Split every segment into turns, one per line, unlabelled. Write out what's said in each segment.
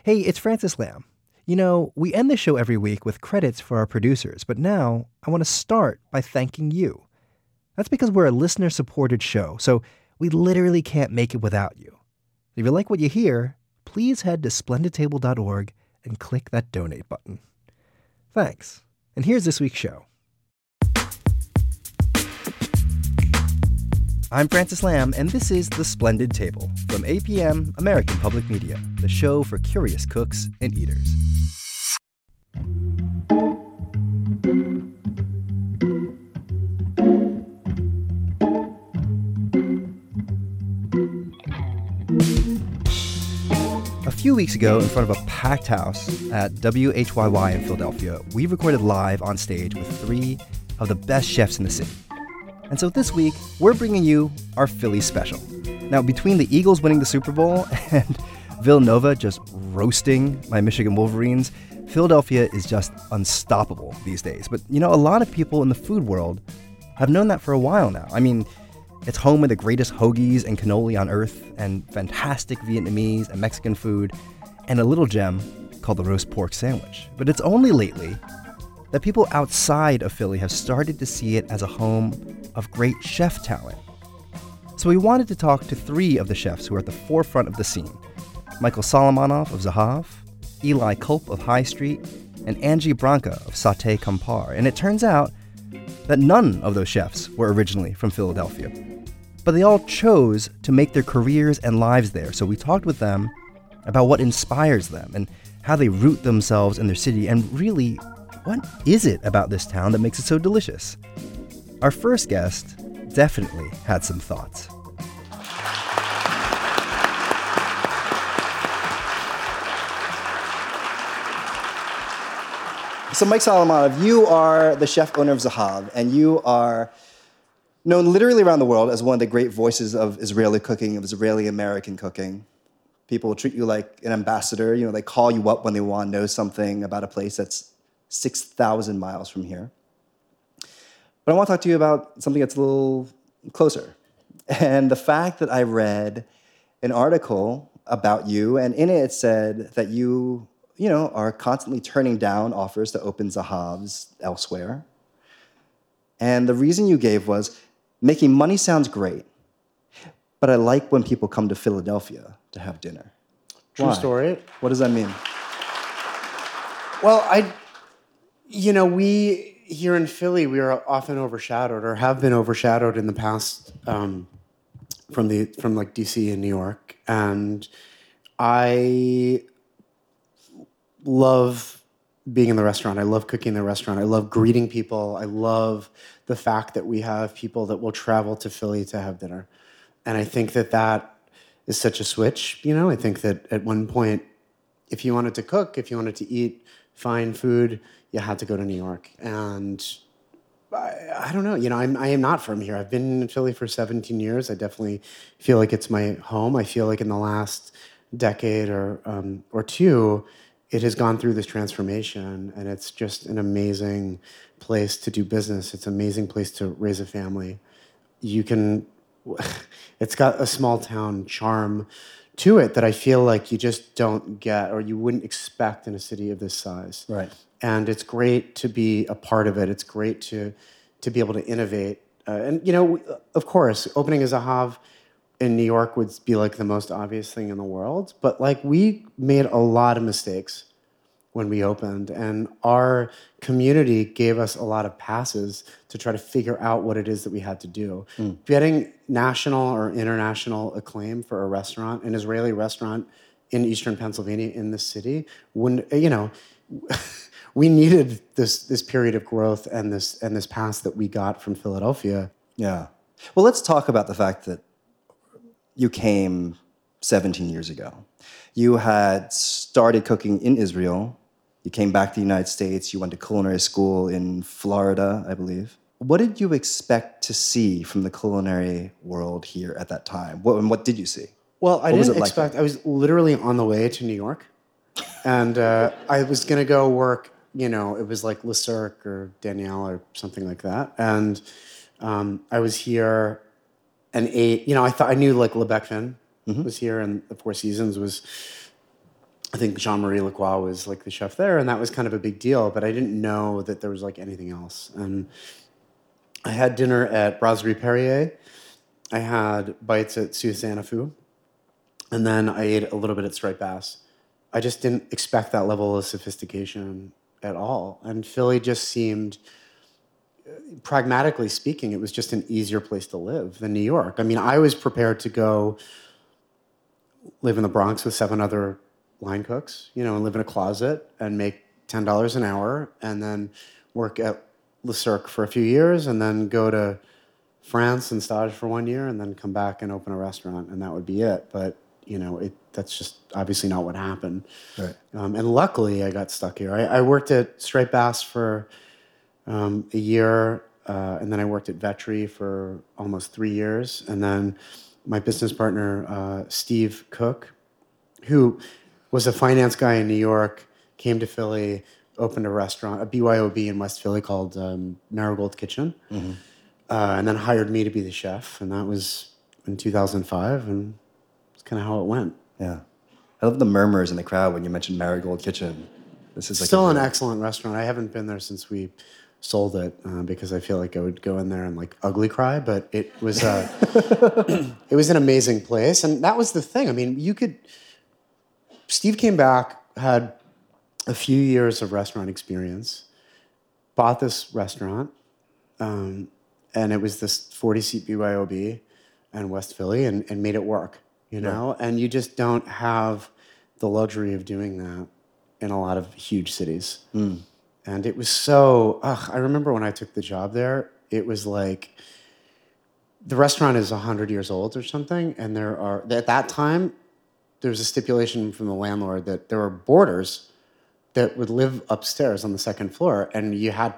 Hey, it's Francis Lamb. You know, we end the show every week with credits for our producers, but now I want to start by thanking you. That's because we're a listener-supported show, so we literally can't make it without you. If you like what you hear, please head to splendidtable.org and click that donate button. Thanks. And here's this week's show. I'm Francis Lamb, and this is The Splendid Table from APM, American Public Media, the show for curious cooks and eaters. A few weeks ago, in front of a packed house at WHYY in Philadelphia, we recorded live on stage with three of the best chefs in the city. And so this week, we're bringing you our Philly special. Now, between the Eagles winning the Super Bowl and Villanova just roasting my Michigan Wolverines, Philadelphia is just unstoppable these days. But, you know, a lot of people in the food world have known that for a while now. I mean, it's home of the greatest hoagies and cannoli on earth, and fantastic Vietnamese and Mexican food, and a little gem called the roast pork sandwich. But it's only lately that people outside of Philly have started to see it as a home of great chef talent. So we wanted to talk to three of the chefs who are at the forefront of the scene: Michael Solomonov of Zahav, Eli Kulp of High Street, and Angie Branca of Sauté Compare. And it turns out that none of those chefs were originally from Philadelphia. But they all chose to make their careers and lives there, so we talked with them about what inspires them and how they root themselves in their city, and really, what is it about this town that makes it so delicious? Our first guest definitely had some thoughts. So Mike Solomonov, you are the chef owner of Zahav, and you are known literally around the world as one of the great voices of Israeli cooking, of Israeli-American cooking. People will treat you like an ambassador. You know, they call you up when they want to know something about a place that's 6,000 miles from here. But I want to talk to you about something that's a little closer. And the fact that I read an article about you, and in it said that you are constantly turning down offers to open Zahavs elsewhere. And the reason you gave was, making money sounds great, but I like when people come to Philadelphia to have dinner.
True
Why?
story.
What does that mean?
Well, we here in Philly, we are often overshadowed, or have been overshadowed in the past, from like DC and New York. And I love being in the restaurant. I love cooking in the restaurant. I love greeting people. I love the fact that we have people that will travel to Philly to have dinner. And I think that is such a switch. You know, I think that at one point, if you wanted to cook, if you wanted to eat fine food, you had to go to New York. And I don't know, I am not from here. I've been in Philly for 17 years. I definitely feel like it's my home. I feel like in the last decade or two, it has gone through this transformation, and it's just an amazing place to do business. It's an amazing place to raise a family. It's got a small town charm to it that I feel like you just don't get, or you wouldn't expect in a city of this size.
Right.
And it's great to be a part of it. It's great to be able to innovate. Of course, opening a Zahav in New York would be like the most obvious thing in the world, but like we made a lot of mistakes when we opened, and our community gave us a lot of passes to try to figure out what it is that we had to do. Getting national or international acclaim for a restaurant, an Israeli restaurant in Eastern Pennsylvania in this city, we needed this period of growth and this pass that we got from Philadelphia.
Yeah. Well, let's talk about the fact that you came 17 years ago. You had started cooking in Israel. You came back to the United States. You went to culinary school in Florida, I believe. What did you expect to see from the culinary world here at that time? What did you see?
Well, I didn't expect. I was literally on the way to New York, and I was going to go work. It was like Le Cirque or Danielle or something like that. And I was here and ate. I thought I knew like Le Bec Fin was here, and the Four Seasons was I think Jean-Marie Lacroix was like the chef there, and that was kind of a big deal, but I didn't know that there was like anything else. And I had dinner at Brasserie Perrier. I had bites at Suzanne Fu, and then I ate a little bit at Striped Bass. I just didn't expect that level of sophistication at all. And Philly just seemed, pragmatically speaking, it was just an easier place to live than New York. I mean, I was prepared to go live in the Bronx with 7 other line cooks, and live in a closet and make $10 an hour, and then work at Le Cirque for a few years, and then go to France and stage for 1 year, and then come back and open a restaurant, and that would be it. But that's just obviously not what happened.
Right.
And luckily, I got stuck here. I worked at Striped Bass for a year, and then I worked at Vetri for almost 3 years, and then my business partner, Steve Cook, who was a finance guy in New York, came to Philly, opened a restaurant, a BYOB in West Philly called Marigold Kitchen, and then hired me to be the chef. And that was in 2005, and that's kind of how it went.
Yeah. I love the murmurs in the crowd when you mentioned Marigold Kitchen. This is like
still an excellent restaurant. I haven't been there since we sold it because I feel like I would go in there and like ugly cry, but it was it was an amazing place. And that was the thing. I mean, Steve came back, had a few years of restaurant experience, bought this restaurant, and it was this 40-seat BYOB in West Philly, and made it work, know? And you just don't have the luxury of doing that in a lot of huge cities. And it was so, I remember when I took the job there, it was like, the restaurant is 100 years old or something, and at that time, there was a stipulation from the landlord that there were boarders that would live upstairs on the second floor, and they had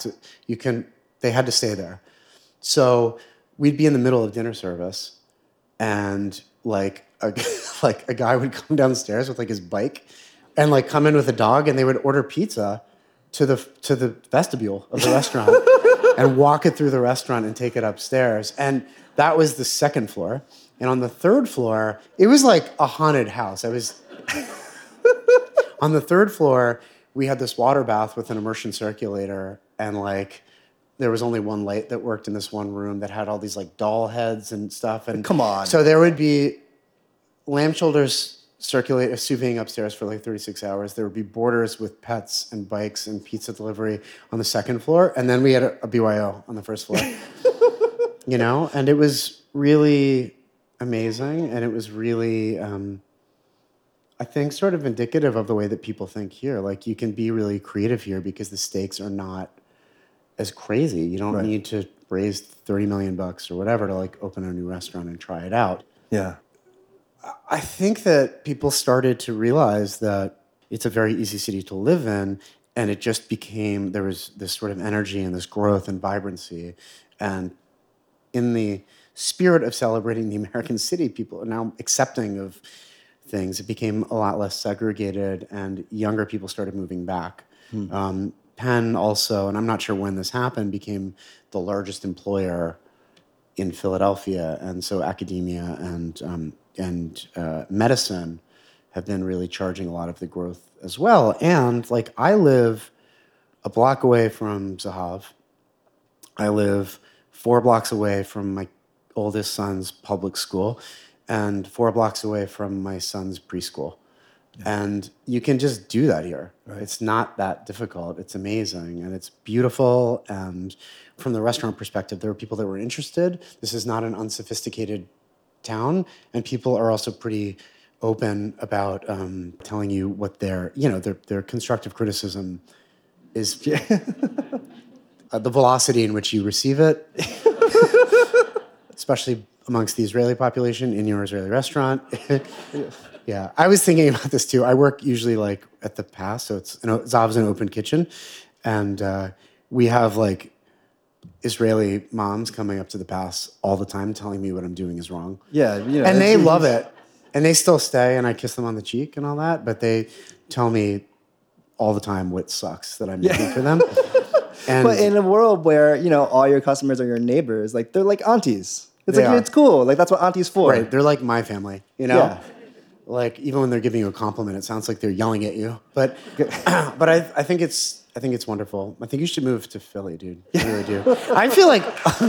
to stay there. So we'd be in the middle of dinner service, and like a guy would come downstairs with like his bike, and like come in with a dog, and they would order pizza to the vestibule of the restaurant and walk it through the restaurant and take it upstairs. And that was the second floor. And on the third floor, it was like a haunted house. On the third floor, we had this water bath with an immersion circulator, and like there was only one light that worked in this one room that had all these like doll heads and stuff. And
come on.
So there would be lamb shoulders sous vide upstairs for like 36 hours. There would be boarders with pets and bikes and pizza delivery on the second floor. And then we had a BYO on the first floor. And it was really amazing. And it was really, I think, sort of indicative of the way that people think here. Like, you can be really creative here because the stakes are not as crazy. You don't need to raise $30 million or whatever to like open a new restaurant and try it out.
Yeah.
I think that people started to realize that it's a very easy city to live in, and it just became, there was this sort of energy and this growth and vibrancy. And in the spirit of celebrating the American city, people are now accepting of things. It became a lot less segregated, and younger people started moving back. Penn also, and I'm not sure when this happened, became the largest employer in Philadelphia. And so academia and medicine have been really charging a lot of the growth as well. And like, I live a block away from Zahav. I live 4 blocks away from my oldest son's public school and 4 blocks away from my son's preschool. Yeah. And you can just do that here. Right. It's not that difficult. It's amazing, and it's beautiful. And from the restaurant perspective, there were people that were interested. This is not an unsophisticated town, and people are also pretty open about telling you what their constructive criticism is. The velocity in which you receive it, especially amongst the Israeli population in your Israeli restaurant. Yeah, I was thinking about this too. I work usually like at the Pass, so Zav's an open kitchen, and we have like Israeli moms coming up to the Pass all the time telling me what I'm doing is wrong.
Yeah,
and they love it, and they still stay, and I kiss them on the cheek and all that, but they tell me all the time what sucks that I'm making for them.
But in a world where all your customers are your neighbors, like they're like aunties. It's cool. Like that's what aunties for.
Right, they're like my family.
Yeah.
Like even when they're giving you a compliment, it sounds like they're yelling at you. But but I think it's wonderful. I think you should move to Philly, dude. I really do. I feel like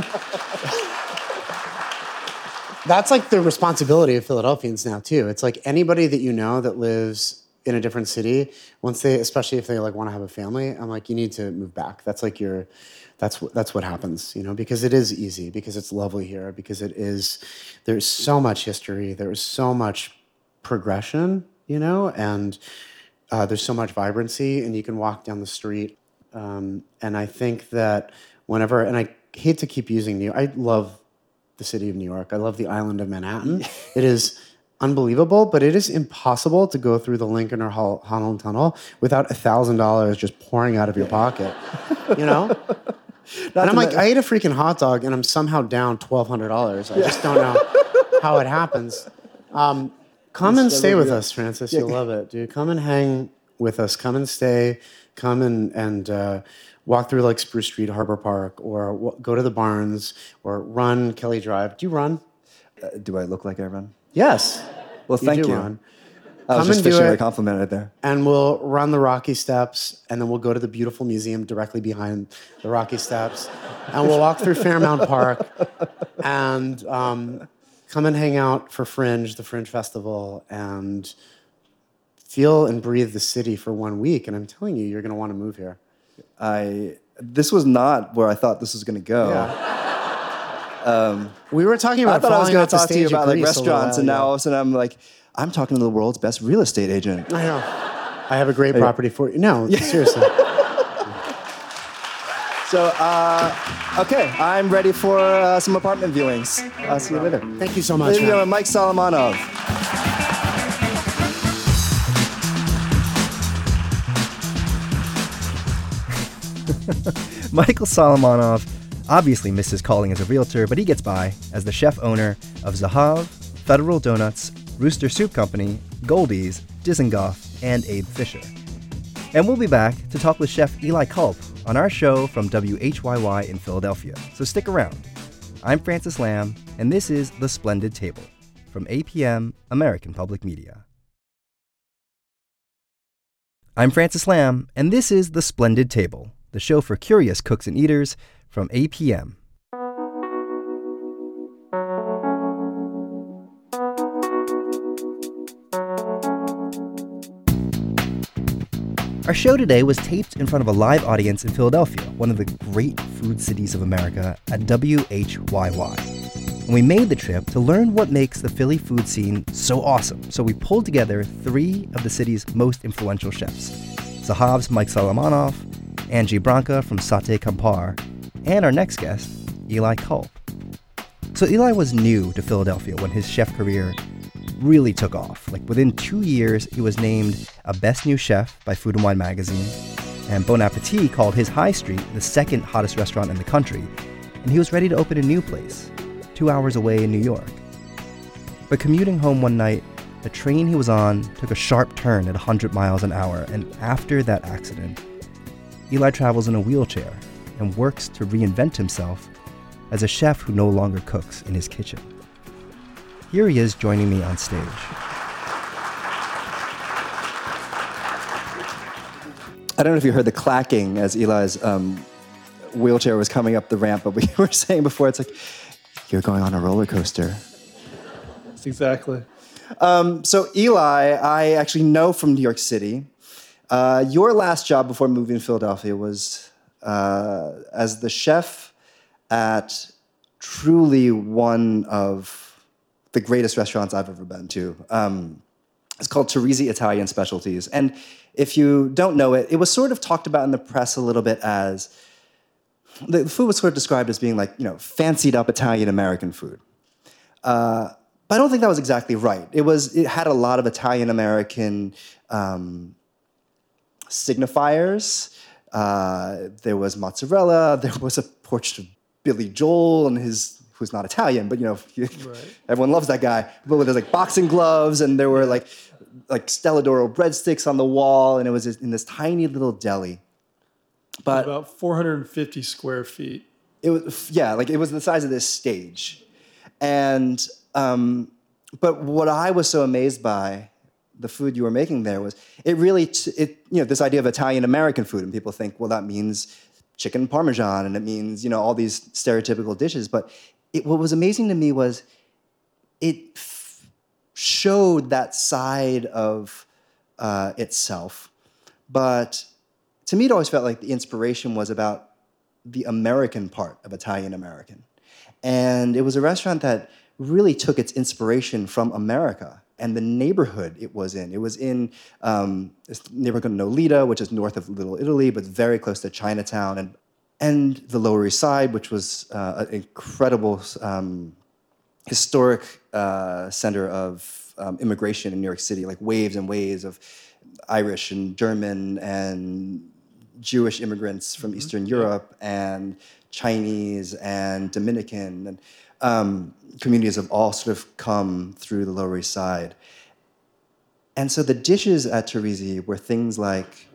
that's like the responsibility of Philadelphians now too. It's like anybody that you know that lives in a different city, especially if they like want to have a family, I'm like, you need to move back. That's like that's what happens, because it is easy, because it's lovely here, because there's so much history, there's so much progression, and there's so much vibrancy, and you can walk down the street. And I think that and I hate to keep using I love the city of New York. I love the island of Manhattan. It is unbelievable, but it is impossible to go through the Lincoln or Holland Tunnel without $1,000 just pouring out of your pocket, And I'm like, I ate a freaking hot dog and I'm somehow down $1,200. I just don't know how it happens. Come and stay with us, Francis. You'll love it, dude. Come and hang with us. Come and stay. Come and walk through like Spruce Street, Harbor Park, or go to the Barns, or run Kelly Drive. Do you run?
Do I look like I run?
Yes.
Well, thank you.
Run.
I was just fishing a compliment right there.
And we'll run the Rocky Steps, and then we'll go to the beautiful museum directly behind the Rocky Steps, and we'll walk through Fairmount Park, and come and hang out for the Fringe Festival, and feel and breathe the city for 1 week. And I'm telling you, you're going to want to move here.
This was not where I thought this was going to go.
Yeah. We were talking about.
I thought I was going to talk to you about like restaurants, and now all of a sudden I'm like, I'm talking to the world's best real estate agent.
I know. I have a great property for you. No, seriously.
So, okay, I'm ready for some apartment viewings. I'll see you later.
Thank you so much.
Mike Solomonov. Michael Solomonov obviously missed his calling as a realtor, but he gets by as the chef owner of Zahav, Federal Donuts, Rooster Soup Company, Goldie's, Dizengoff, and Abe Fisher. And we'll be back to talk with Chef Eli Kulp on our show from WHYY in Philadelphia, so stick around. I'm Francis Lamb, and this is The Splendid Table from APM, American Public Media. I'm Francis Lamb, and this is The Splendid Table, the show for curious cooks and eaters from APM. Our show today was taped in front of a live audience in Philadelphia, one of the great food cities of America, at WHYY. And we made the trip to learn what makes the Philly food scene so awesome. So we pulled together 3 of the city's most influential chefs: Zahav's Mike Solomonov, Angie Branca from Satay Kampar, and our next guest, Eli Kulp. So Eli was new to Philadelphia when his chef career really took off. Like within 2 years, he was named a Best New Chef by Food & Wine magazine, and Bon Appetit called his high street the 2nd hottest restaurant in the country, and he was ready to open a new place, 2 hours away in New York. But commuting home one night, the train he was on took a sharp turn at 100 miles an hour, and after that accident, Eli travels in a wheelchair and works to reinvent himself as a chef who no longer cooks in his kitchen. Here he is joining me on stage. I don't know if you heard the clacking as Eli's wheelchair was coming up the ramp, but we were saying before, it's like, you're going on a roller coaster.
That's exactly.
So Eli, I actually know from New York City. Your last job before moving to Philadelphia was as the chef at truly one of the greatest restaurants I've ever been to. It's called Teresi Italian Specialties. And if you don't know it, it was sort of talked about in the press a little bit as, the food was sort of described as being like, fancied up Italian-American food. But I don't think that was exactly right. It had a lot of Italian-American signifiers. There was mozzarella. There was a portrait of Billy Joel and who's not Italian, but right. Everyone loves that guy. But there's like boxing gloves, and there were like Stella d'Oro breadsticks on the wall, and it was in this tiny little deli. But
about 450 square feet.
It was it was the size of this stage, and But what I was so amazed by the food you were making there was it really, this idea of Italian-American food, and people think, well, that means chicken parmesan, and it means, all these stereotypical dishes. But what was amazing to me was it showed that side of itself. But to me, it always felt like the inspiration was about the American part of Italian-American. And it was a restaurant that really took its inspiration from America and the neighborhood it was in. It was in this neighborhood Nolita, which is north of Little Italy, but very close to Chinatown, and the Lower East Side, which was an incredible historic center of immigration in New York City, like waves and waves of Irish and German and Jewish immigrants from Eastern Europe and Chinese and Dominican and communities have all sort of come through the Lower East Side. And so the dishes at Teresi were things like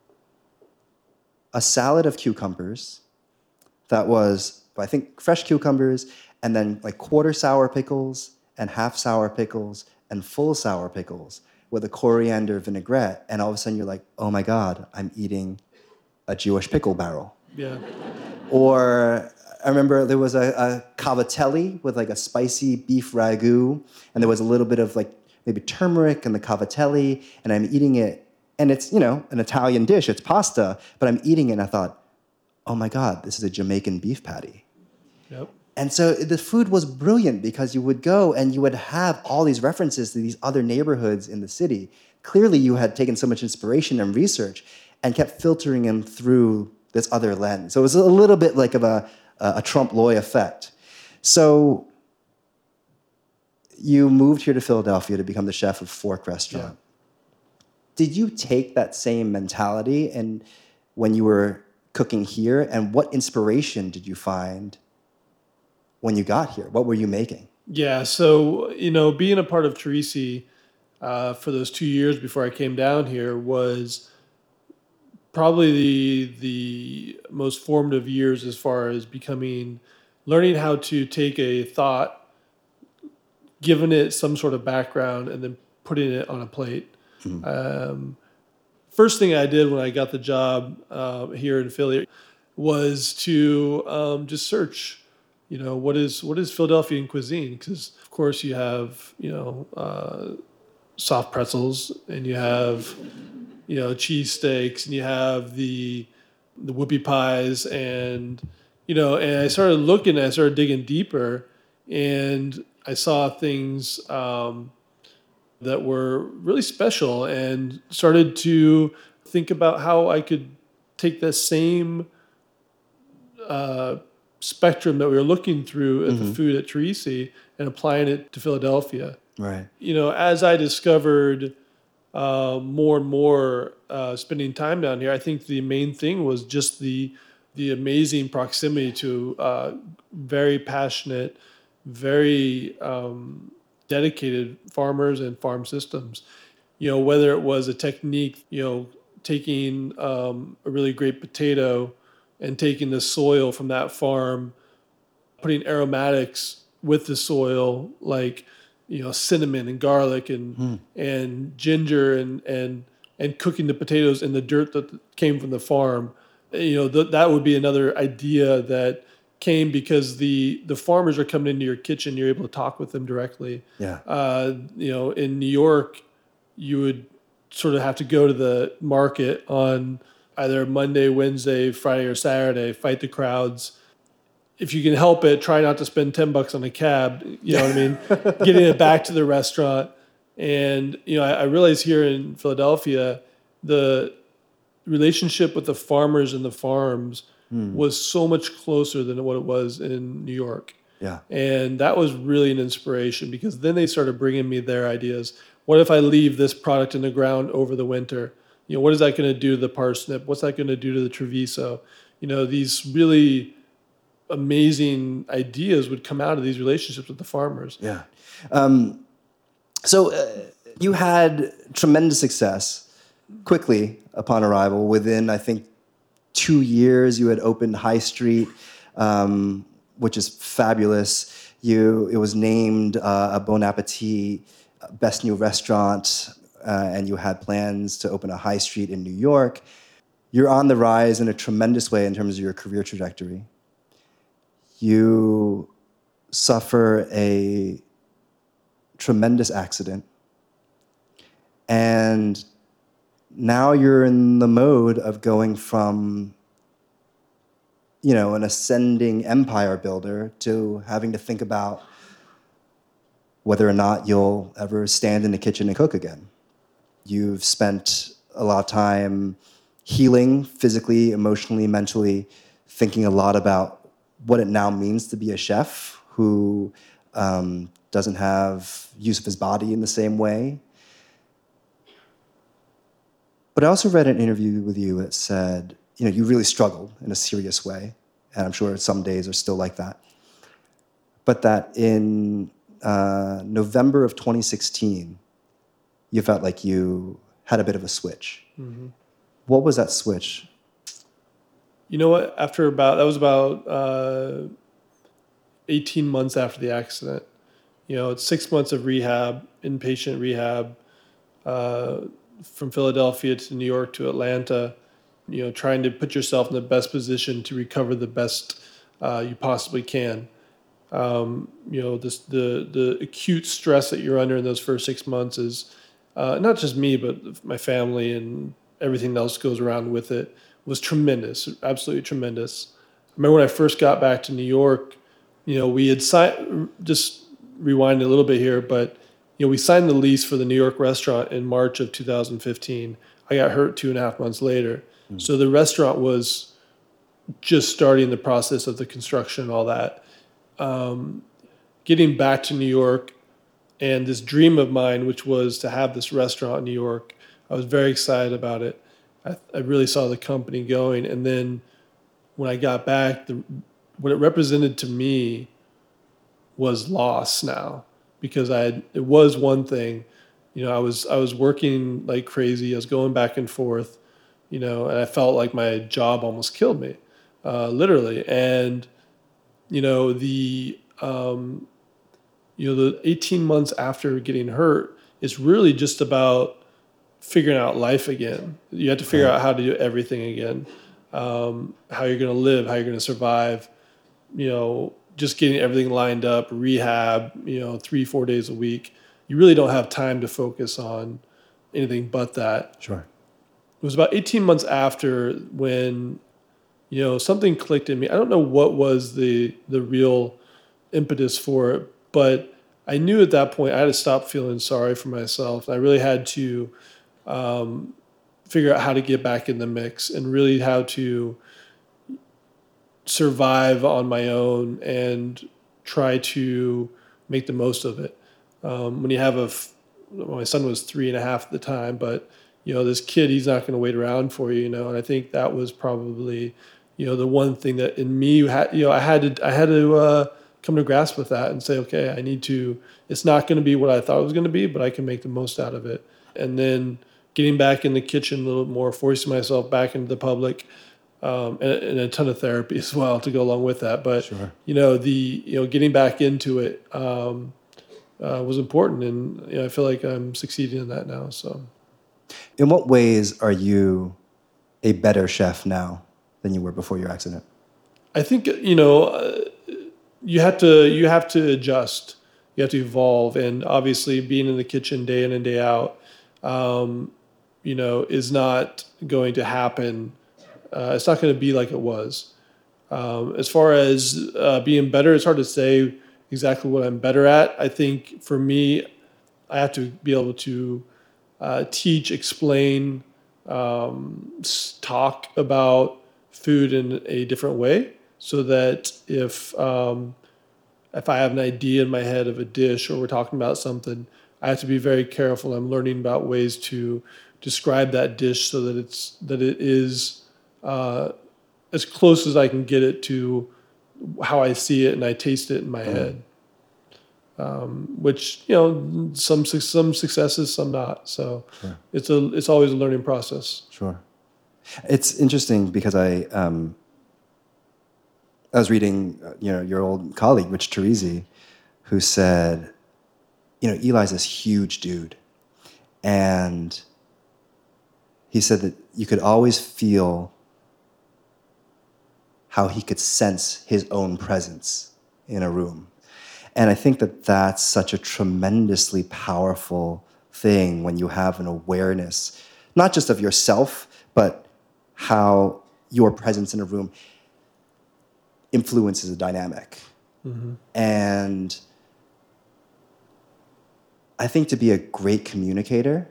a salad of cucumbers that was, I think, fresh cucumbers and then like quarter sour pickles and half sour pickles and full sour pickles with a coriander vinaigrette. And all of a sudden you're like, oh my God, I'm eating a Jewish pickle barrel.
Yeah.
Or I remember there was a cavatelli with like a spicy beef ragu, and there was a little bit of like maybe turmeric in the cavatelli, and I'm eating it, and it's, an Italian dish, it's pasta, but I'm eating it and I thought, oh my God, this is a Jamaican beef patty.
Yep.
And so the food was brilliant because you would go and you would have all these references to these other neighborhoods in the city. Clearly you had taken so much inspiration and research and kept filtering them through this other lens. So it was a little bit like of a trompe-l'oeil effect. So you moved here to Philadelphia to become the chef of Fork Restaurant. Yeah. Did you take that same mentality and when you were cooking here, and what inspiration did you find when you got here? What were you making?
Yeah, so, being a part of Teresi for those 2 years before I came down here was probably the most formative years as far as learning how to take a thought, giving it some sort of background, and then putting it on a plate. Mm-hmm. First thing I did when I got the job here in Philly was to just search, what is Philadelphian cuisine? Because of course you have soft pretzels, and you have cheesesteaks, and you have the whoopie pies, and and I started looking, I started digging deeper, and I saw things that were really special, and started to think about how I could take the same spectrum that we were looking through at the food at Teresi and applying it to Philadelphia.
Right.
As I discovered more and more spending time down here, I think the main thing was just the amazing proximity to very passionate, very dedicated farmers and farm systems. Whether it was a technique, taking a really great potato and taking the soil from that farm, putting aromatics with the soil, like cinnamon and garlic and ginger and cooking the potatoes in the dirt that came from the farm. That would be another idea that came because the farmers are coming into your kitchen. You're able to talk with them directly.
Yeah.
In New York, you would sort of have to go to the market on either Monday, Wednesday, Friday, or Saturday, fight the crowds. If you can help it, try not to spend $10 on a cab, you know what I mean? Getting it back to the restaurant. And, I realize here in Philadelphia, the relationship with the farmers and the farms was so much closer than what it was in New York.
Yeah.
And that was really an inspiration, because then they started bringing me their ideas. What if I leave this product in the ground over the winter? What is that going to do to the parsnip? What's that going to do to the Treviso? These really amazing ideas would come out of these relationships with the farmers.
Yeah. So you had tremendous success quickly upon arrival. Within, I think, 2 years, you had opened High Street, which is fabulous. It was named a Bon Appetit Best New Restaurant, and you had plans to open a high street in New York. You're on the rise in a tremendous way in terms of your career trajectory. You suffer a tremendous accident, and now you're in the mode of going from, an ascending empire builder to having to think about whether or not you'll ever stand in the kitchen and cook again. You've spent a lot of time healing physically, emotionally, mentally, thinking a lot about what it now means to be a chef who doesn't have use of his body in the same way. But I also read an interview with you that said, you really struggled in a serious way, and I'm sure some days are still like that. But that in November of 2016, you felt like you had a bit of a switch. Mm-hmm. What was that switch?
You know what? That was about 18 months after the accident. It's 6 months of rehab, inpatient rehab, from Philadelphia to New York to Atlanta, trying to put yourself in the best position to recover the best you possibly can. The acute stress that you're under in those first 6 months is not just me, but my family and everything else goes around with it, was tremendous, absolutely tremendous. I remember when I first got back to New York, we had signed, just rewind a little bit here, but we signed the lease for the New York restaurant in March of 2015. I got hurt 2.5 months later. Mm. So the restaurant was just starting the process of the construction and all that. Getting back to New York and this dream of mine, which was to have this restaurant in New York, I was very excited about it. I really saw the company going. And then when I got back, what it represented to me was loss now. Because it was one thing, I was working like crazy. I was going back and forth, and I felt like my job almost killed me, literally. And, the 18 months after getting hurt, it's really just about figuring out life again. You have to figure out how to do everything again, how you're going to live, how you're going to survive, just getting everything lined up, rehab, 3-4 days a week. You really don't have time to focus on anything but that.
Sure.
It was about 18 months after when, something clicked in me. I don't know what was the real impetus for it, but I knew at that point I had to stop feeling sorry for myself. I really had to figure out how to get back in the mix and really how to survive on my own and try to make the most of it. When you have my son was 3.5 at the time, but this kid, he's not going to wait around for you, and I think that was probably, the one thing that in me I had to come to grasp with that and say, okay, it's not going to be what I thought it was going to be, but I can make the most out of it. And then getting back in the kitchen a little more, forcing myself back into the public, and a ton of therapy as well to go along with that. But
sure.
Getting back into it was important, and I feel like I'm succeeding in that now. So,
in what ways are you a better chef now than you were before your accident?
I think you have to adjust, you have to evolve, and obviously being in the kitchen day in and day out, is not going to happen. It's not going to be like it was. As far as being better, it's hard to say exactly what I'm better at. I think for me, I have to be able to teach, explain, talk about food in a different way, so that if I have an idea in my head of a dish or we're talking about something, I have to be very careful. I'm learning about ways to describe that dish so that it is as close as I can get it to how I see it and I taste it in my head. Which some successes, some not. So sure. It's always a learning process.
Sure. It's interesting because I I was reading, your old colleague, Rich Teresi, who said, Eli's this huge dude. And he said that you could always feel how he could sense his own presence in a room. And I think that that's such a tremendously powerful thing when you have an awareness, not just of yourself, but how your presence in a room influences a dynamic. Mm-hmm. And I think to be a great communicator,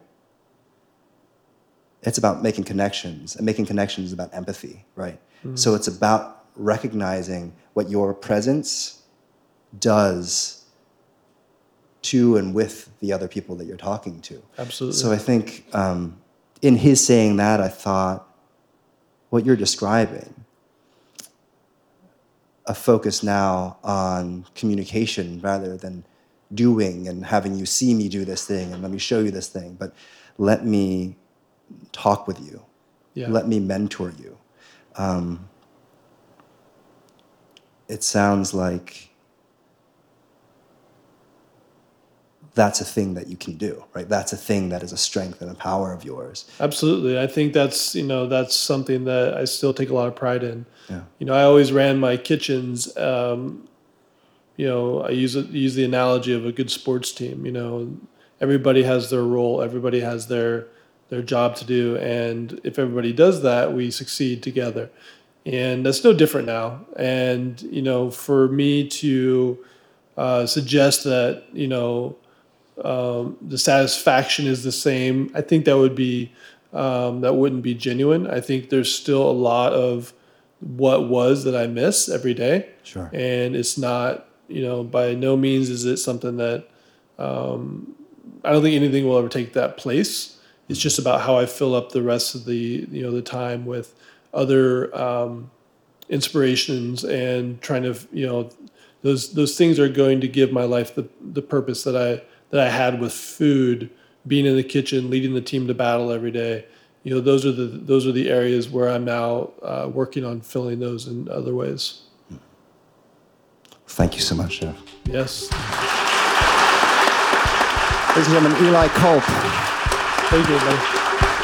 it's about making connections, and making connections is about empathy, right? Mm-hmm. So it's about recognizing what your presence does to and with the other people that you're talking to.
Absolutely.
So I think in his saying that, I thought, what you're describing, a focus now on communication rather than doing and having you see me do this thing and let me show you this thing, but let me talk with you. Yeah. Let me mentor you. It sounds like that's a thing that you can do, right? That's a thing that is a strength and a power of yours.
Absolutely. I think that's something that I still take a lot of pride in.
Yeah.
I always ran my kitchens. I use the analogy of a good sports team. Everybody has their role. Everybody has their job to do. And if everybody does that, we succeed together. And that's no different now. And, for me to suggest that, the satisfaction is the same, I think that wouldn't be genuine. I think there's still a lot of what was that I miss every day.
Sure.
And it's not, by no means is it something that I don't think anything will ever take that place. It's just about how I fill up the rest of the time with other inspirations and trying to, those things are going to give my life the purpose that I had with food, being in the kitchen, leading the team to battle every day. Those are the areas where I'm now working on filling those in other ways.
Thank you so much, Chef.
Yes.
Ladies and gentlemen, Eli Kulp.
Thank you, buddy.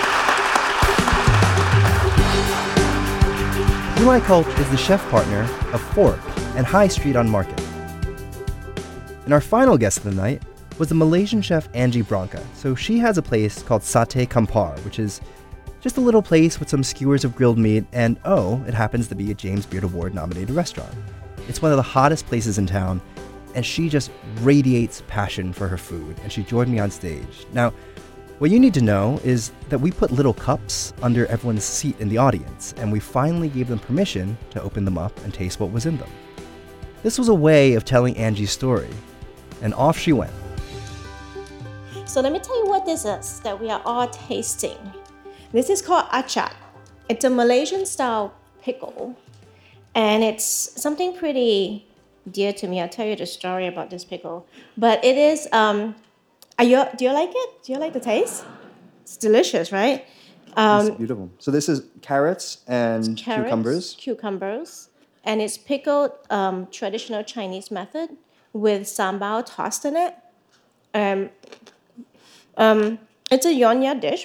Eli Kulp is the chef partner of Fork and High Street on Market. And our final guest of the night was the Malaysian chef Angie Branca. So she has a place called Satay Kampar, which is just a little place with some skewers of grilled meat, and it happens to be a James Beard Award nominated restaurant. It's one of the hottest places in town, and she just radiates passion for her food, and she joined me on stage. Now, what you need to know is that we put little cups under everyone's seat in the audience, and we finally gave them permission to open them up and taste what was in them. This was a way of telling Angie's story, and off she went.
So let me tell you what this is that we are all tasting. This is called acar. It's a Malaysian style pickle, and it's something pretty dear to me. I'll tell you the story about this pickle. But it is, do you like it? Do you like the taste? It's delicious, right?
It's beautiful. So this is carrots and
cucumbers. And it's pickled traditional Chinese method with sambal tossed in it. It's a Nyonya dish.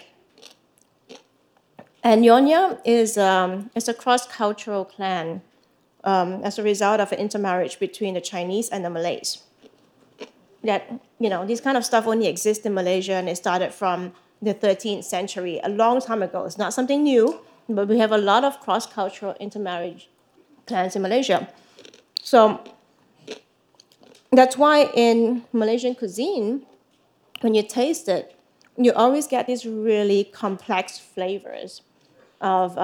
And Nyonya is a cross-cultural clan as a result of an intermarriage between the Chinese and the Malays. That, this kind of stuff only exists in Malaysia, and it started from the 13th century, a long time ago. It's not something new, but we have a lot of cross-cultural intermarriage clans in Malaysia. So that's why in Malaysian cuisine, when you taste it, you always get these really complex flavors of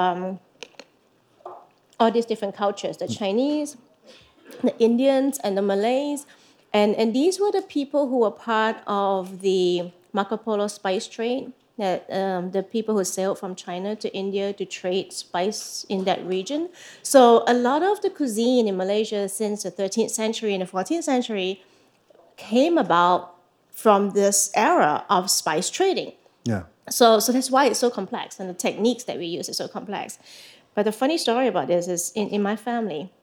all these different cultures, the Chinese, the Indians, and the Malays. And these were the people who were part of the Marco Polo spice trade, the people who sailed from China to India to trade spice in that region. So a lot of the cuisine in Malaysia since the 13th century and the 14th century came about from this era of spice trading.
Yeah.
So that's why it's so complex, and the techniques that we use is so complex. But the funny story about this is in my family,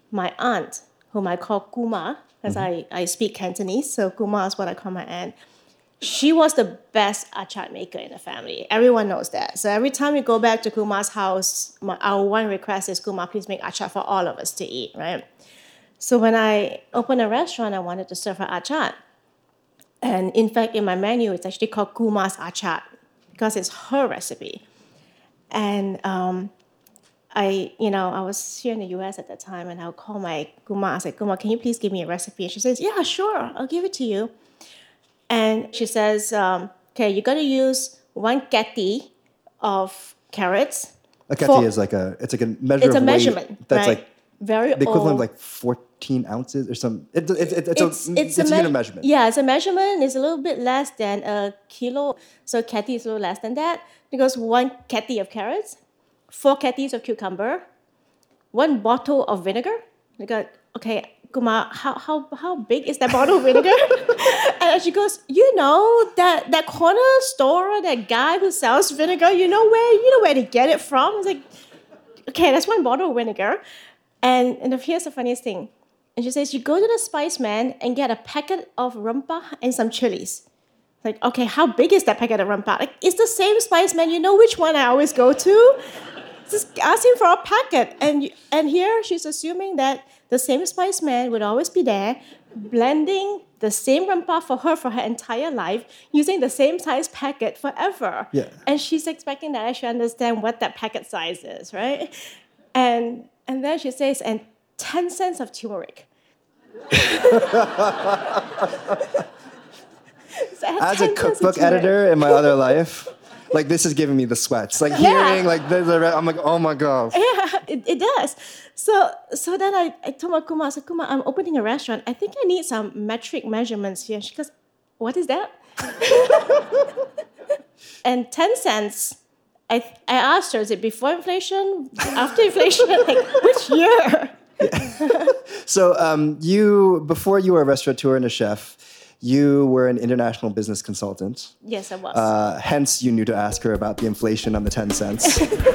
my aunt, whom I call Guma, because I speak Cantonese, so Guma is what I call my aunt. She was the best achar maker in the family. Everyone knows that. So every time we go back to Kuma's house, our one request is, Kuma, please make achar for all of us to eat, right? So when I opened a restaurant, I wanted to serve her achar. And in fact, in my menu, it's actually called Kuma's achar because it's her recipe. And I was here in the US at that time, and I'll call my Kuma. I said, Kuma, can you please give me a recipe? And she says, yeah, sure, I'll give it to you. And she says, okay, you got to use 1 keti of carrots.
A keti is like a measure
It's a
of
measurement,
weight that's
right?
like
Very
the equivalent
old.
of like 14 ounces or some. It's a unit measurement.
Yeah, it's a measurement. It's a little bit less than a kilo. So keti is a little less than that. Because 1 keti of carrots, 4 ketis of cucumber, 1 bottle of vinegar. I go, okay, Kuma, how big is that bottle of vinegar? And she goes, that corner store, that guy who sells vinegar, you know where to get it from? I was like, okay, that's 1 bottle of vinegar. And here's the funniest thing. And she says, you go to the spice man and get a packet of rempah and some chilies. Like, okay, how big is that packet of rempah? Like, it's the same spice man. You know which one I always go to? Just ask him for a packet. And here she's assuming that the same spice man would always be there, blending the same rempah for her entire life, using the same size packet forever.
Yeah.
And she's expecting that I should understand what that packet size is, right? And then she says, and 10 cents of turmeric.
As a cookbook editor in my other life, like this is giving me the sweats. Like hearing like I'm like, oh my god.
Yeah, it does. So then I told my Kuma, I said, Kuma, I'm opening a restaurant. I think I need some metric measurements here. She goes, what is that? And 10 cents, I asked her, is it before inflation, after inflation? Like, which year?
So before you were a restaurateur and a chef, you were an international business consultant.
Yes, I was.
Hence, you knew to ask her about the inflation on the 10 cents.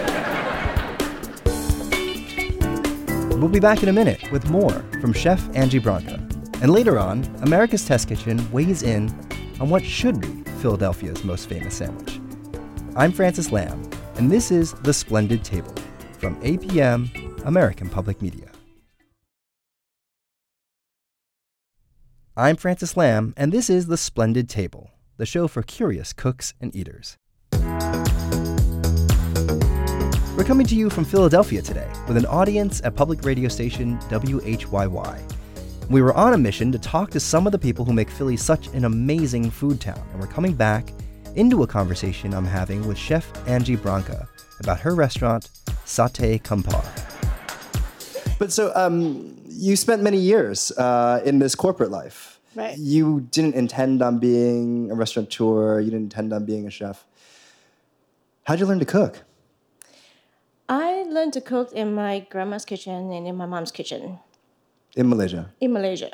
We'll be back in a minute with more from Chef Angie Branca. And later on, America's Test Kitchen weighs in on what should be Philadelphia's most famous sandwich. I'm Francis Lamb, and this is The Splendid Table from APM, American Public Media. I'm Francis Lamb, and this is The Splendid Table, the show for curious cooks and eaters. We're coming to you from Philadelphia today with an audience at public radio station WHYY. We were on a mission to talk to some of the people who make Philly such an amazing food town, and we're coming back into a conversation I'm having with Chef Angie Branca about her restaurant, Satay Kampar. But so, you spent many years in this corporate life.
Right.
You didn't intend on being a restaurateur. You didn't intend on being a chef. How'd you learn to cook?
I learned to cook in my grandma's kitchen and in my mom's kitchen.
In Malaysia?
In Malaysia.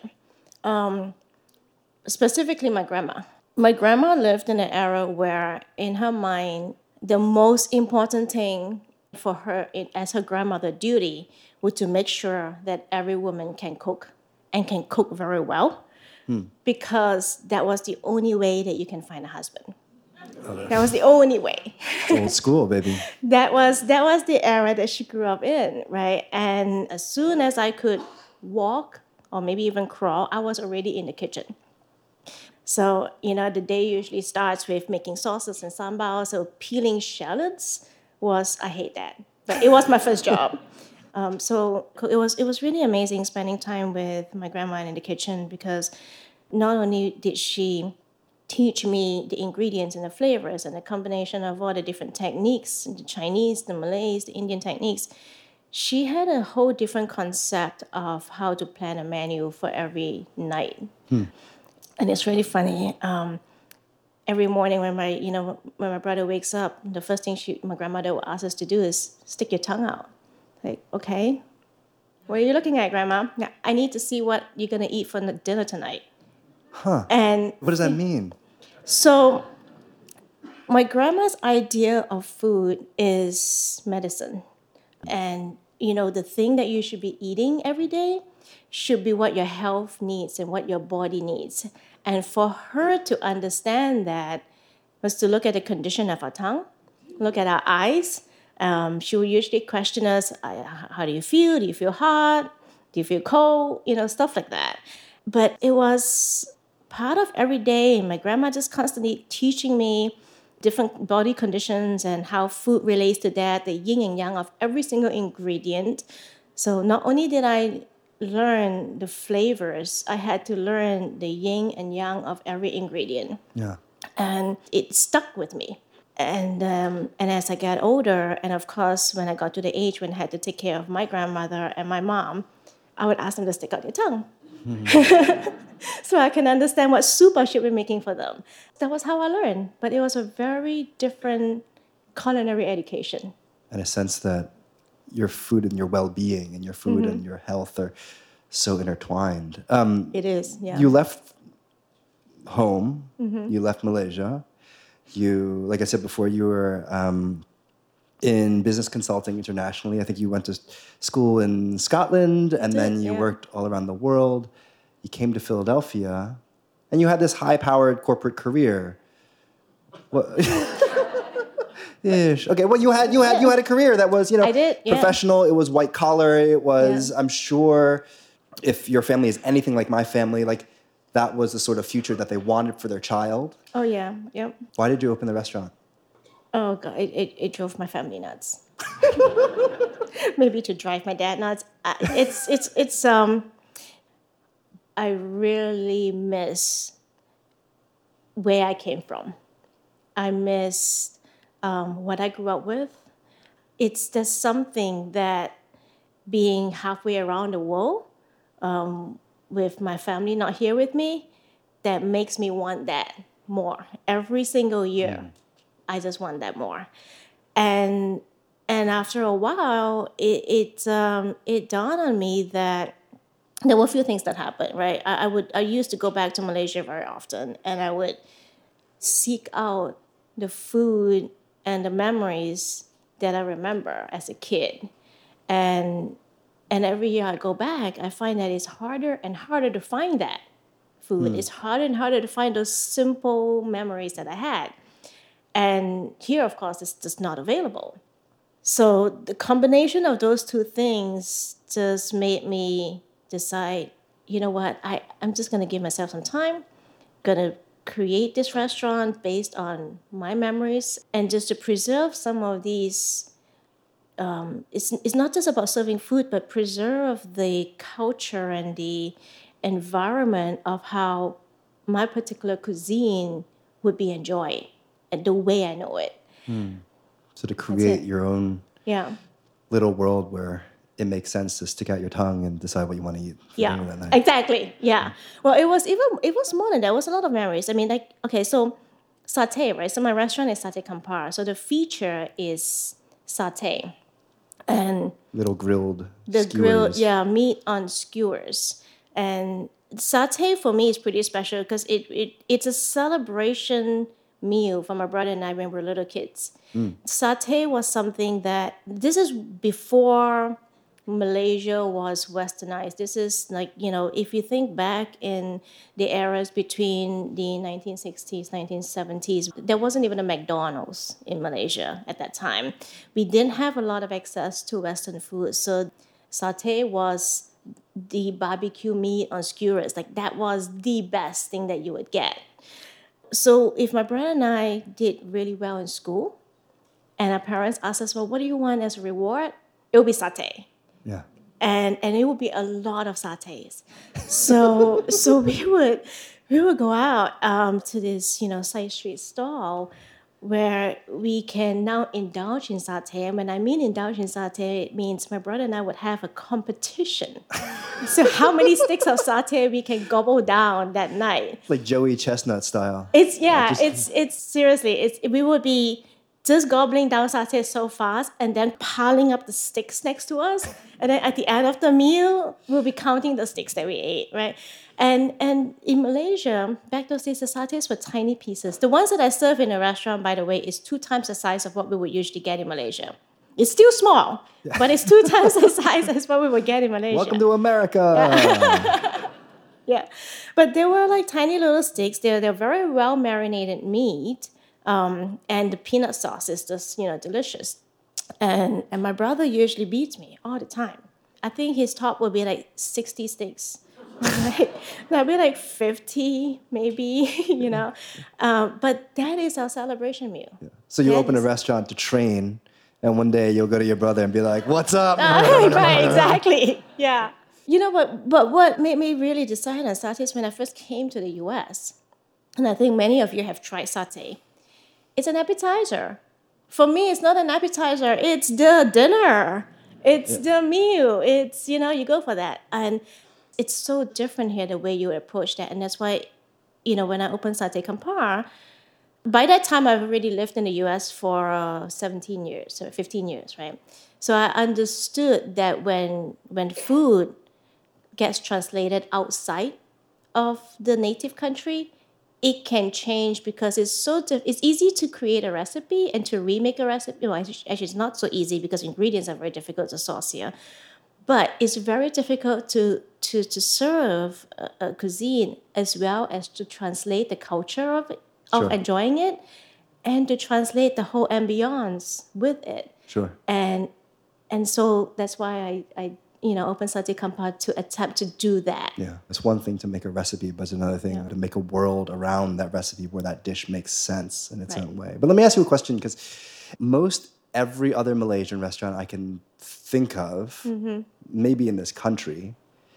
Specifically, my grandma. My grandma lived in an era where, in her mind, the most important thing for her as her grandmother duty was to make sure that every woman can cook and can cook very well, because that was the only way that you can find a husband. That was the only way.
Old school, baby.
That was the era that she grew up in, right? And as soon as I could walk or maybe even crawl, I was already in the kitchen. So, the day usually starts with making sauces and sambal. So peeling shallots I hate that. But it was my first job. So it was really amazing spending time with my grandma in the kitchen, because not only did she teach me the ingredients and the flavors and the combination of all the different techniques, the Chinese, the Malays, the Indian techniques, she had a whole different concept of how to plan a menu for every night. And it's really funny. Every morning when my brother wakes up, the first thing my grandmother will ask us to do is stick your tongue out. Like, okay, what are you looking at, Grandma? Now, I need to see what you're gonna eat for dinner tonight.
Huh.
And
what does that mean?
So, my grandma's idea of food is medicine. And, the thing that you should be eating every day should be what your health needs and what your body needs. And for her to understand that was to look at the condition of our tongue, look at our eyes. She would usually question us, how do you feel? Do you feel hot? Do you feel cold? Stuff like that. But it was part of every day. My grandma just constantly teaching me different body conditions and how food relates to that, the yin and yang of every single ingredient. So not only did I learn the flavors, I had to learn the yin and yang of every ingredient.
Yeah.
And it stuck with me. And as I got older, and of course, when I got to the age when I had to take care of my grandmother and my mom, I would ask them to stick out their tongue. So I can understand what soup I should be making for them. That was how I learned. But it was a very different culinary education.
And a sense that your food and your well-being and your food and your health are so intertwined.
It is, yeah.
You left home. You left Malaysia. You, like I said before, you were in business consulting internationally. I think you went to school in Scotland, and then you worked all around the world. You came to Philadelphia, and you had this high-powered corporate career. What? Ish. Okay. Well, you had a career that was,
I did, yeah.
professional. It was white collar. It was. I'm sure, if your family is anything like my family, like that was the sort of future that they wanted for their child.
Oh yeah. Yep.
Why did you open the restaurant?
Oh God, it drove my family nuts. Maybe to drive my dad nuts. It's I really miss where I came from. I miss what I grew up with. There's something that being halfway around the world with my family not here with me that makes me want that more. Every single year, I just want that more. And after a while, it dawned on me that there were a few things that happened, right? I used to go back to Malaysia very often, and I would seek out the food and the memories that I remember as a kid. And every year I go back, I find that it's harder and harder to find that food. It's harder and harder to find those simple memories that I had. And here, of course, it's just not available. So the combination of those two things just made me decide, you know what, I'm just going to give myself some time, going to create this restaurant based on my memories, and just to preserve some of these. It's not just about serving food, but preserve the culture and the environment of how my particular cuisine would be enjoyed and the way I know it.
So to create your own
Yeah.
little world where it makes sense to stick out your tongue and decide what you want to eat for dinner that night.
Exactly. Yeah. Well, it was more than that. It was a lot of memories. I mean, like, okay, so satay, right? So my restaurant is Satay Kampar. So the feature is satay. And
Little grilled
grilled,
skewers.
meat on skewers. And satay for me is pretty special because it's a celebration meal for my brother and I when we were little kids. Satay was something that, this is before Malaysia was westernized. This is like, if you think back in the eras between the 1960s, 1970s, there wasn't even a McDonald's in Malaysia at that time. We didn't have a lot of access to Western food. So satay was the barbecue meat on skewers. Like, that was the best thing that you would get. So if my brother and I did really well in school, and our parents asked us, well, what do you want as a reward? It would be satay.
Yeah.
And it would be a lot of satays. So we would go out to this, side street stall where we can now indulge in satay. And when I mean indulge in satay, it means my brother and I would have a competition. So how many sticks of satay we can gobble down that night.
Like Joey Chestnut style.
It's seriously, we would be just gobbling down satay so fast and then piling up the sticks next to us. And then at the end of the meal, we'll be counting the sticks that we ate, right? And in Malaysia, back those days, the satays were tiny pieces. The ones that I serve in a restaurant, by the way, is 2 times the size of what we would usually get in Malaysia. It's still small, but it's 2 times the size as what we would get in Malaysia.
Welcome to America.
Yeah, but they were like tiny little sticks. They're very well marinated meat, and the peanut sauce is just delicious. And my brother usually beats me all the time. I think his top would be like 60 sticks. That'd be like 50 maybe, But that is our celebration meal.
Yeah. So you open a restaurant to train, and one day you'll go to your brother and be like, "What's up?"
Right, exactly. Yeah. But what made me really decide on satay is when I first came to the US, and I think many of you have tried satay. It's an appetizer. For me, it's not an appetizer. It's the dinner. It's the meal. It's, you go for that. And it's so different here, the way you approach that. And that's why, when I opened Satay Kampar, by that time, I've already lived in the US for 17 years, or 15 years, right? So I understood that when food gets translated outside of the native country, it can change because it's it's easy to create a recipe and to remake a recipe. Well, actually, it's not so easy because ingredients are very difficult to source here. But it's very difficult to serve a cuisine as well as to translate the culture of enjoying it and to translate the whole ambiance with it.
Sure.
And so that's why I open Satay Kampar to attempt to do that.
Yeah, it's one thing to make a recipe, but it's another thing to make a world around that recipe where that dish makes sense in its own way. But let me ask you a question, because most every other Malaysian restaurant I can think of, maybe in this country,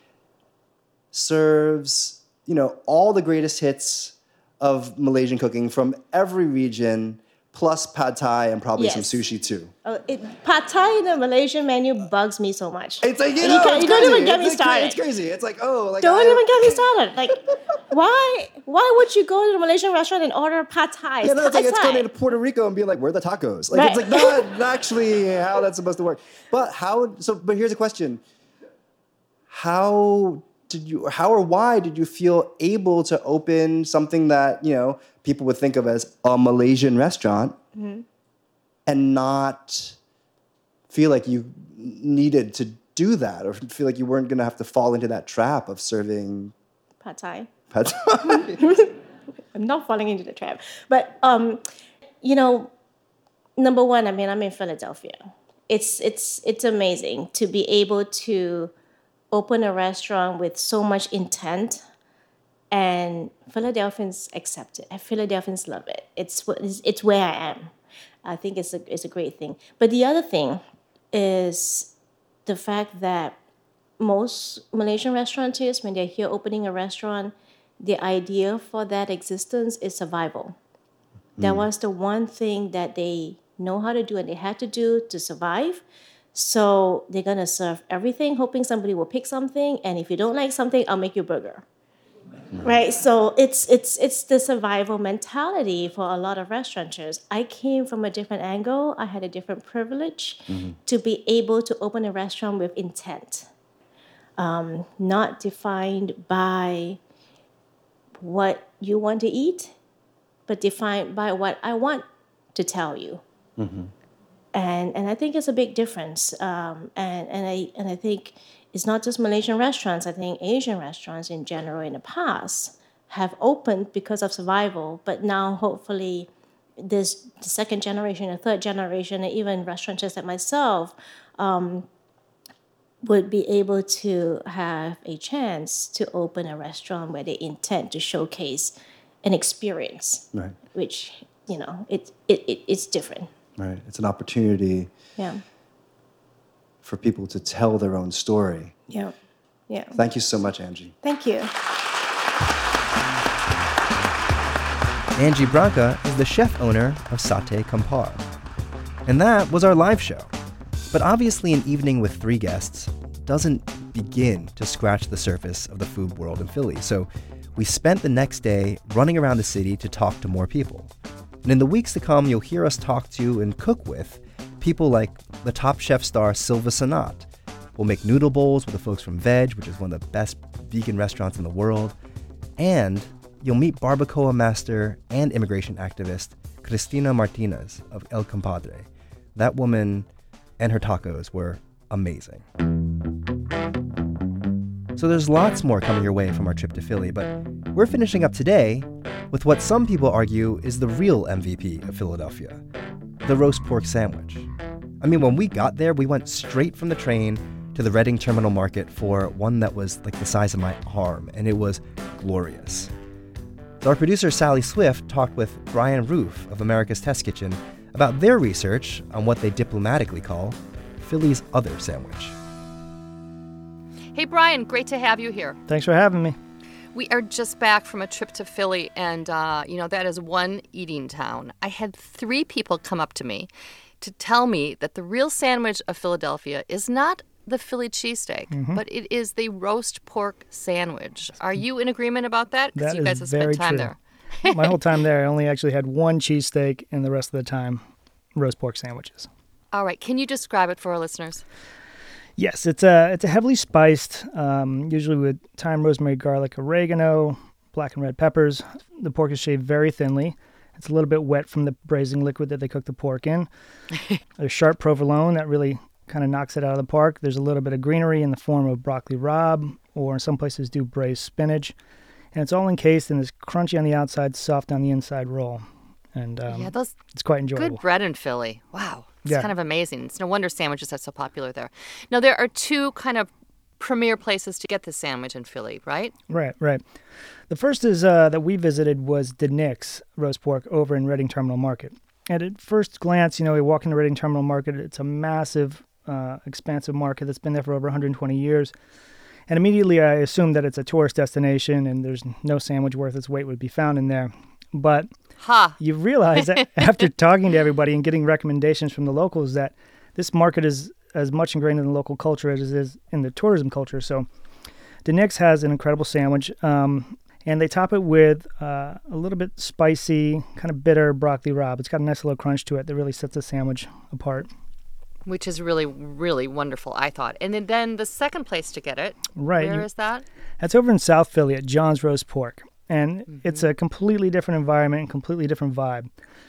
serves, all the greatest hits of Malaysian cooking from every region, plus pad thai and probably some sushi too.
Pad thai in the Malaysian menu bugs me so much.
It's like,
you don't even get me started.
It's crazy. It's like, don't
even get me started. Like, why would you go to the Malaysian restaurant and order pad thai?
Yeah, no, it's going to Puerto Rico and being like, where are the tacos? Like, it's like not actually how that's supposed to work. But but here's a question. How or why did you feel able to open something that, people would think of as a Malaysian restaurant and not feel like you needed to do that, or feel like you weren't going to have to fall into that trap of serving
pad thai?
Pad thai.
I'm not falling into the trap. But, number one, I'm in Philadelphia. It's amazing to be able to open a restaurant with so much intent, and Philadelphians accept it. Philadelphians love it. It's where I am. I think it's a great thing. But the other thing is the fact that most Malaysian restaurateurs, when they're here opening a restaurant, the idea for that existence is survival. That was the one thing that they know how to do and they had to do to survive. So they're going to serve everything, hoping somebody will pick something. And if you don't like something, I'll make you a burger. Right? So it's the survival mentality for a lot of restaurateurs. I came from a different angle. I had a different privilege to be able to open a restaurant with intent. Not defined by what you want to eat, but defined by what I want to tell you. And I think it's a big difference. And I think it's not just Malaysian restaurants. I think Asian restaurants in general in the past have opened because of survival. But now hopefully the second generation, the third generation, and even restaurateurs like myself would be able to have a chance to open a restaurant where they intend to showcase an experience, which, it's different.
Right. It's an opportunity for people to tell their own story.
Yeah.
Thank you so much, Angie.
Thank you.
Angie Branca is the chef owner of Satay Kampar. And that was our live show. But obviously an evening with 3 guests doesn't begin to scratch the surface of the food world in Philly. So we spent the next day running around the city to talk to more people. And in the weeks to come, you'll hear us talk to and cook with people like the Top Chef star Silva Sanat. We'll make noodle bowls with the folks from Veg, which is one of the best vegan restaurants in the world. And you'll meet barbacoa master and immigration activist Cristina Martinez of El Compadre. That woman and her tacos were amazing. So there's lots more coming your way from our trip to Philly, but we're finishing up today with what some people argue is the real MVP of Philadelphia, the roast pork sandwich. I mean, when we got there, we went straight from the train to the Reading Terminal Market for one that was like the size of my arm, and it was glorious. So our producer Sally Swift talked with Brian Roof of America's Test Kitchen about their research on what they diplomatically call Philly's other sandwich.
Hey, Brian, great to have you here.
Thanks for having me.
We are just back from a trip to Philly, and, that is one eating town. I had 3 people come up to me to tell me that the real sandwich of Philadelphia is not the Philly cheesesteak, but it is the roast pork sandwich. Are you in agreement about that? Because you guys have spent time there.
My whole time there, I only actually had one cheesesteak, and the rest of the time, roast pork sandwiches.
All right. Can you describe it for our listeners?
Yes, it's a heavily spiced, usually with thyme, rosemary, garlic, oregano, black and red peppers. The pork is shaved very thinly. It's a little bit wet from the braising liquid that they cook the pork in. There's sharp provolone that really kind of knocks it out of the park. There's a little bit of greenery in the form of broccoli rabe, or in some places do braised spinach. And it's all encased in this crunchy on the outside, soft on the inside roll. And it's quite enjoyable.
Good bread in Philly. Wow. It's kind of amazing. It's no wonder sandwiches are so popular there. Now, there are 2 kind of premier places to get this sandwich in Philly, right?
Right. The first is that we visited was DeNick's roast pork over in Reading Terminal Market. And at first glance, you walk into Reading Terminal Market, it's a massive, expansive market that's been there for over 120 years. And immediately I assumed that it's a tourist destination and there's no sandwich worth its weight would be found in there. But you realize that after talking to everybody and getting recommendations from the locals that this market is as much ingrained in the local culture as it is in the tourism culture. So DeNick's has an incredible sandwich, and they top it with a little bit spicy, kind of bitter broccoli rabe. It's got a nice little crunch to it that really sets the sandwich apart.
Which is really, really wonderful, I thought. And then the second place to get it,
right?
Where is that?
That's over in South Philly at John's Roast Pork. And it's a completely different environment and completely different vibe.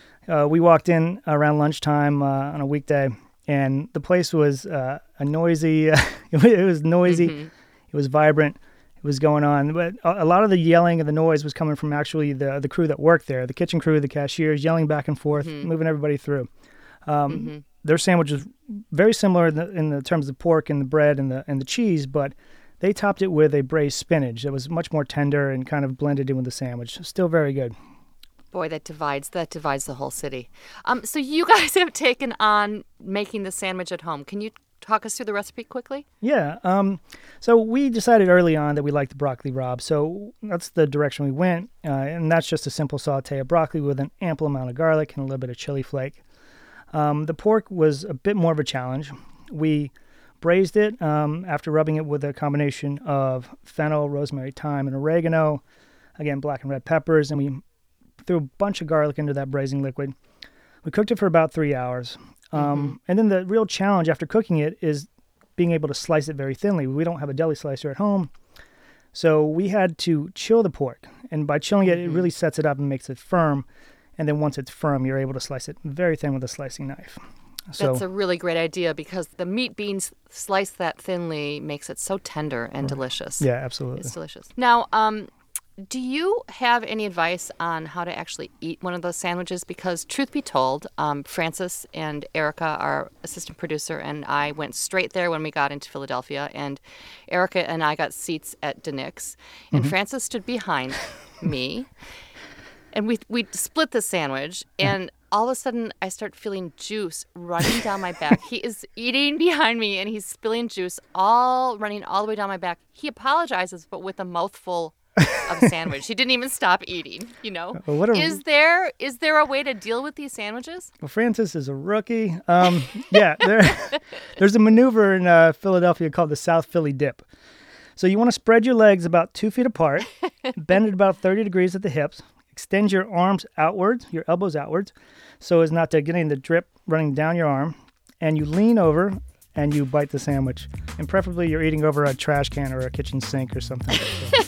We walked in around lunchtime on a weekday, and the place was a noisy. It was noisy. It was vibrant. It was going on. But a lot of the yelling and the noise was coming from actually the crew that worked there, the kitchen crew, the cashiers, yelling back and forth, moving everybody through. Their sandwich is very similar in the terms of pork and the bread and the cheese, but they topped it with a braised spinach that was much more tender and kind of blended in with the sandwich. Still very good.
Boy, that divides the whole city. So you guys have taken on making the sandwich at home. Can you talk us through the recipe quickly?
Yeah. So we decided early on that we liked the broccoli rabe. So that's the direction we went. And that's just a simple saute of broccoli with an ample amount of garlic and a little bit of chili flake. The pork was a bit more of a challenge. We braised it after rubbing it with a combination of fennel, rosemary, thyme, and oregano. Again, black and red peppers. And we threw a bunch of garlic into that braising liquid. We cooked it for about 3 hours. And then the real challenge after cooking it is being able to slice it very thinly. We don't have a deli slicer at home. So we had to chill the pork. And by chilling it, it really sets it up and makes it firm. And then once it's firm, you're able to slice it very thin with a slicing knife. So,
that's a really great idea because the meat beans sliced that thinly makes it so tender and delicious.
Yeah, absolutely.
It's delicious. Now, do you have any advice on how to actually eat one of those sandwiches? Because truth be told, Francis and Erica, our assistant producer, and I went straight there when we got into Philadelphia. And Erica and I got seats at DeNick's. And Francis stood behind me. And we split the sandwich. And all of a sudden, I start feeling juice running down my back. He is eating behind me, and he's spilling juice running all the way down my back. He apologizes, but with a mouthful of sandwich. He didn't even stop eating, Is there a way to deal with these sandwiches?
Well, Francis is a rookie. There's a maneuver in Philadelphia called the South Philly dip. So you want to spread your legs about 2 feet apart, bend it about 30 degrees at the hips, extend your arms outwards, your elbows outwards, so as not to get any of the drip running down your arm, and you lean over and you bite the sandwich. And preferably you're eating over a trash can or a kitchen sink or something.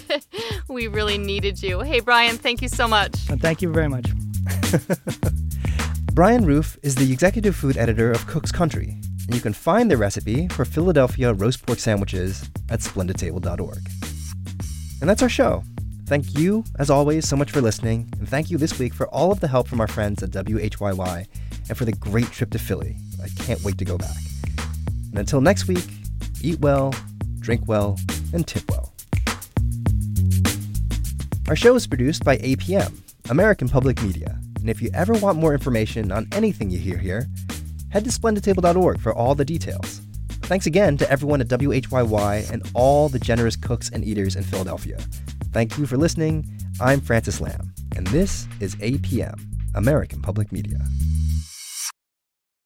We really needed you. Hey, Brian, thank you so much.
Thank you very much.
Brian Roof is the executive food editor of Cook's Country, And you can find the recipe for Philadelphia roast pork sandwiches at splendidtable.org. And that's our show. Thank you, as always, so much for listening. And thank you this week for all of the help from our friends at WHYY and for the great trip to Philly. I can't wait to go back. And until next week, eat well, drink well, and tip well. Our show is produced by APM, American Public Media. And if you ever want more information on anything you hear here, head to splendidtable.org for all the details. Thanks again to everyone at WHYY and all the generous cooks and eaters in Philadelphia. Thank you for listening. I'm Francis Lam, and this is APM, American Public Media.